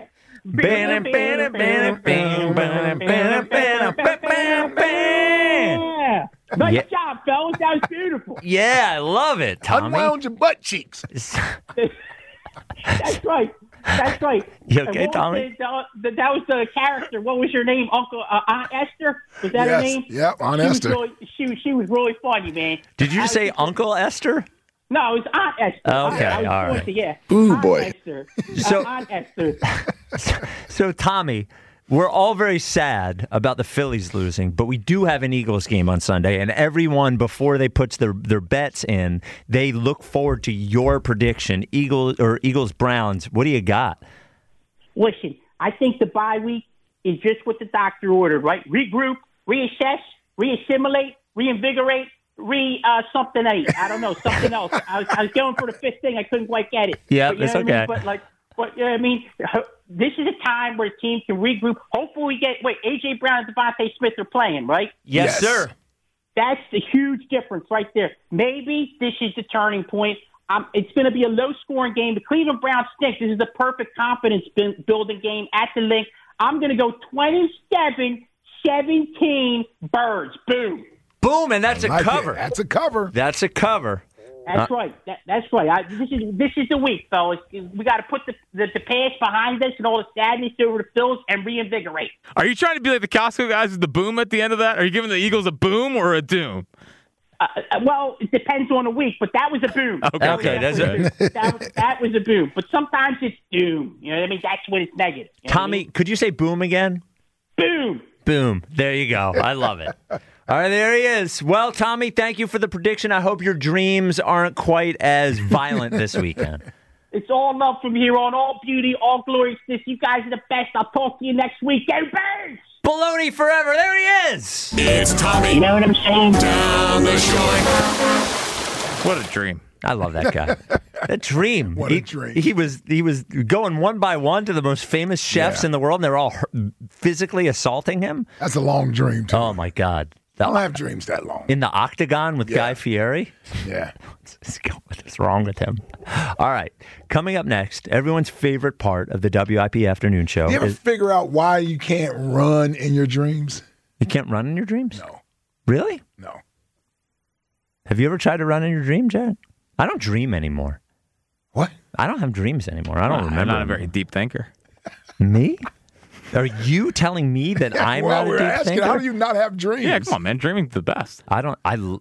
Nice job, fellas. That was beautiful. Yeah, I love it, Tommy. Unwound your butt cheeks. That's right. That's right. You okay, Tommy? That was the character. What was your name? Aunt Esther? Was that her name? Yeah, Aunt Esther. She was really funny, man. Did you say Uncle Esther? No, it was Aunt Esther. Okay, all right. Yeah. Ooh, Aunt boy. Esther. So- Aunt Esther. So, Tommy, we're all very sad about the Phillies losing, but we do have an Eagles game on Sunday, and everyone, before they puts their bets in, they look forward to your prediction, Eagles-Browns. What do you got? Listen, I think the bye week is just what the doctor ordered, right? Regroup, reassess, reassimilate, reinvigorate, something else. I don't know, something else. I was going for the fifth thing. I couldn't quite get it. Yeah, But you know it's what I okay. mean? But you know what I mean? This is a time where a team can regroup. Hopefully A.J. Brown and Devontae Smith are playing, right? Yes, sir. That's the huge difference right there. Maybe this is the turning point. It's going to be a low-scoring game. The Cleveland Browns stink. This is the perfect confidence-building game at the link. I'm going to go 27-17 Birds. Boom. Boom, and that's a cover. That's a cover. That's a cover. That's right. That's right. This is the week, fellas. We got to put the past behind us and all the sadness over the Phils and reinvigorate. Are you trying to be like the Costco guys with the boom at the end of that? Are you giving the Eagles a boom or a doom? Well, it depends on the week, but that was a boom. Okay, that's it. That was a boom. But sometimes it's doom. You know what I mean? That's when it's negative. You know Tommy, could you say boom again? Boom. Boom. There you go. I love it. All right, there he is. Well, Tommy, thank you for the prediction. I hope your dreams aren't quite as violent this weekend. It's all love from here on, all beauty, all gloriousness. You guys are the best. I'll talk to you next week. Go Birds! Baloney forever. There he is. It's Tommy. You know what I'm saying? Down the shore. What a dream. I love that guy. A dream. What a dream. He was going one by one to the most famous chefs in the world, and they're all physically assaulting him. That's a long dream, too. Oh, my God. I don't have dreams that long. In the Octagon with Guy Fieri? Yeah. What's wrong with him? All right. Coming up next, everyone's favorite part of the WIP afternoon show. Do you ever figure out why you can't run in your dreams? You can't run in your dreams? No. Really? No. Have you ever tried to run in your dream, Jared? I don't dream anymore. What? I don't have dreams anymore. I don't remember. I'm not a very deep thinker. Me? Are you telling me that I'm well, not a we're deep asking, thinker? how do you not have dreams? Yeah, come on, man. Dreaming's the best. I don't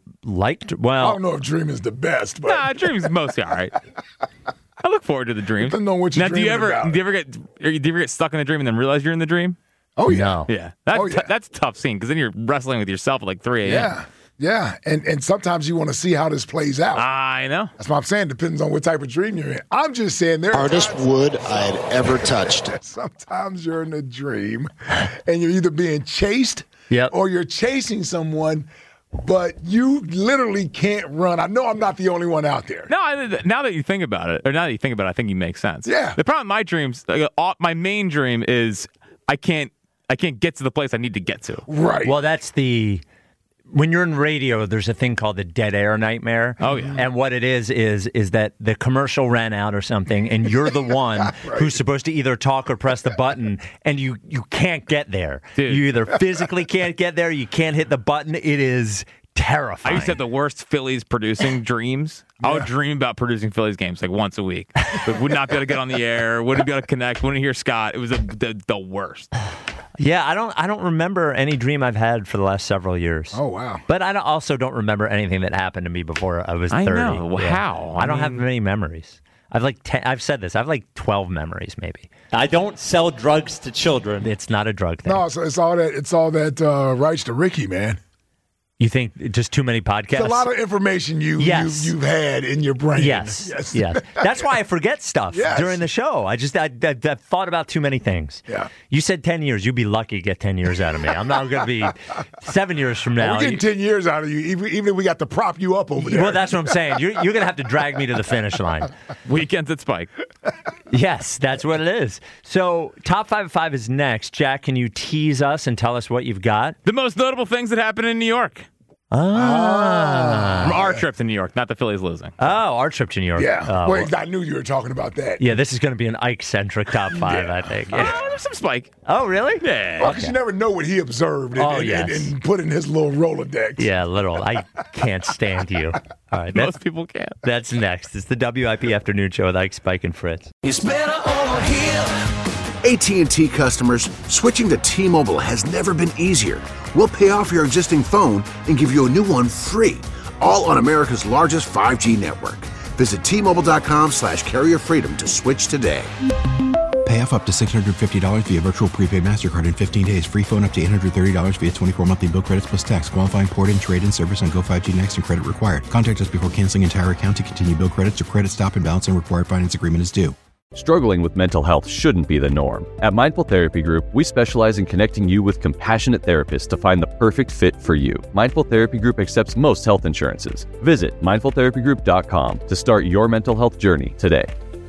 know if dreaming is the best, but nah, dreaming's mostly all right. I look forward to the dreams. Depending on what you're do you ever about. do you ever get stuck in a dream and then realize you're in the dream? Oh yeah. No. Yeah. That's a tough scene because then you're wrestling with yourself at like 3 a.m. Yeah, and sometimes you want to see how this plays out. I know. That's what I'm saying. Depends on what type of dream you're in. I'm just saying there Hardest wood I'd ever touched. Sometimes you're in a dream and you're either being chased or you're chasing someone, but you literally can't run. I know I'm not the only one out there. No, now that you think about it, I think you make sense. Yeah. The problem with my dreams, my main dream is I can't get to the place I need to get to. Right. Well, that's when you're in radio, there's a thing called the dead air nightmare. Oh, yeah. And what it is that the commercial ran out or something, and you're the one who's supposed to either talk or press the button, and you can't get there. Dude. You either physically can't get there, you can't hit the button. It is terrifying. I used to have the worst Phillies producing dreams. I would dream about producing Phillies games like once a week. But would not be able to get on the air, wouldn't be able to connect, wouldn't hear Scott. It was the worst. Yeah, I don't remember any dream I've had for the last several years. Oh, wow. But I also don't remember anything that happened to me before I was 30. I know. Yeah. How? I don't have many memories. I've said this. I have like 12 memories, maybe. I don't sell drugs to children. It's not a drug thing. No, so it's all that rights to Ricky, man. You think just too many podcasts? It's a lot of information you've had in your brain. Yes. That's why I forget stuff during the show. I thought about too many things. Yeah. You said 10 years. You'd be lucky to get 10 years out of me. I'm not going to be 7 years from now. We're getting 10 years out of you, even if we got to prop you up over there. Well, that's what I'm saying. You're going to have to drag me to the finish line. Weekends at Spike. Yes, that's what it is. So, Top 5 of 5 is next. Jack, can you tease us and tell us what you've got? The most notable things that happened in New York. From our trip to New York, not the Phillies losing. Oh, our trip to New York. Yeah. Well, I knew you were talking about that. Yeah, this is going to be an Ike-centric Top 5, I think. Yeah. There's some Spike. Oh, really? Yeah. Well, because you never know what he observed and put in his little Rolodex. Yeah, literal. I can't stand you. All right, most people can't. That's next. It's the WIP Afternoon Show with Ike, Spike, and Fritz. It's better over here. AT&T customers, switching to T-Mobile has never been easier. We'll pay off your existing phone and give you a new one free, all on America's largest 5G network. Visit T-Mobile.com/carrier freedom to switch today. Pay off up to $650 via virtual prepaid MasterCard in 15 days. Free phone up to $830 via 24 monthly bill credits plus tax. Qualifying port-in, trade-in service on Go 5G Next and credit required. Contact us before canceling entire account to continue bill credits or credit stop and balance and required finance agreement is due. Struggling with mental health shouldn't be the norm. At Mindful Therapy Group, we specialize in connecting you with compassionate therapists to find the perfect fit for you. Mindful Therapy Group accepts most health insurances. Visit mindfultherapygroup.com to start your mental health journey today.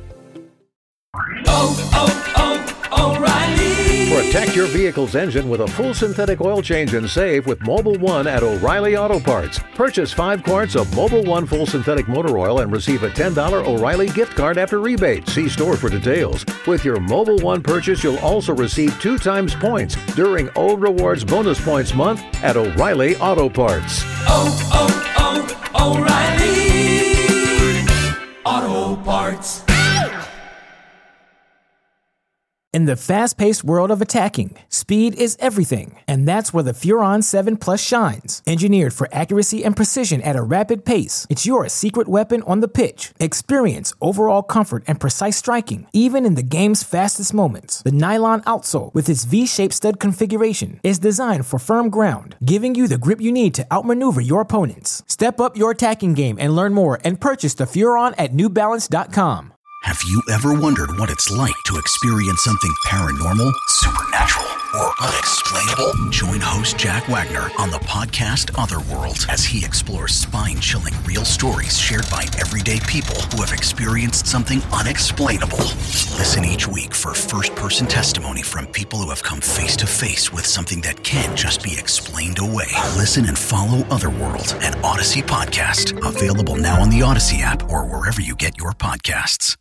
O'Reilly. Protect your vehicle's engine with a full synthetic oil change and save with Mobil 1 at O'Reilly Auto Parts. Purchase 5 quarts of Mobil 1 full synthetic motor oil and receive a $10 O'Reilly gift card after rebate. See store for details. With your Mobil 1 purchase, you'll also receive 2 times points during O Rewards Bonus Points Month at O'Reilly Auto Parts. O'Reilly Auto Parts. In the fast-paced world of attacking, speed is everything, and that's where the Furon 7 Plus shines. Engineered for accuracy and precision at a rapid pace, it's your secret weapon on the pitch. Experience overall comfort and precise striking, even in the game's fastest moments. The nylon outsole, with its V-shaped stud configuration, is designed for firm ground, giving you the grip you need to outmaneuver your opponents. Step up your attacking game and learn more and purchase the Furon at NewBalance.com. Have you ever wondered what it's like to experience something paranormal, supernatural, or unexplainable? Join host Jack Wagner on the podcast Otherworld as he explores spine-chilling real stories shared by everyday people who have experienced something unexplainable. Listen each week for first-person testimony from people who have come face-to-face with something that can't just be explained away. Listen and follow Otherworld, an Odyssey podcast. Available now on the Odyssey app or wherever you get your podcasts.